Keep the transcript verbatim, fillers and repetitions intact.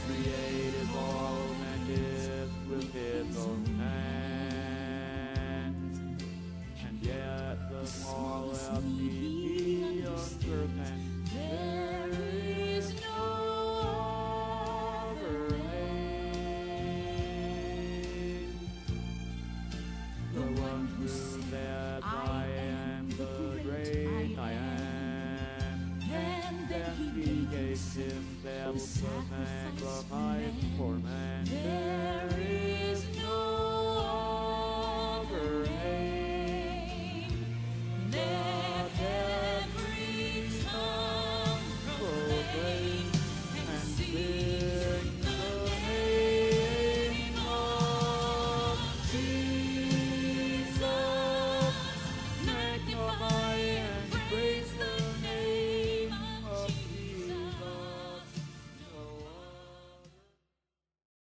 created all and is with his own hand, and yet the smallest need uncertain. There is no other name. The one who said, I am the great I am, and then he gave himself a sacrifice for man. There is no